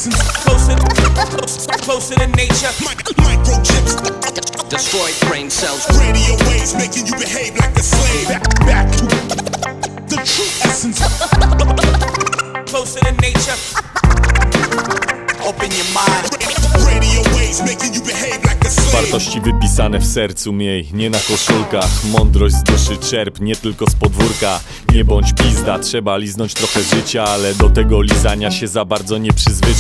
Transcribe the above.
Closer to nature. Microchips Destroyed brain cells. radio waves making you behave like a slave. Back to the true essence. Closer to nature. Open your mind. Radio waves making you behave like a slave. Wartości wypisane w sercu miej, nie na koszulkach. Mądrość z duszy czerp, nie tylko z podwórka. Nie bądź pizda, trzeba liznąć trochę życia, ale do tego lizania się za bardzo nie przyzwyczaj.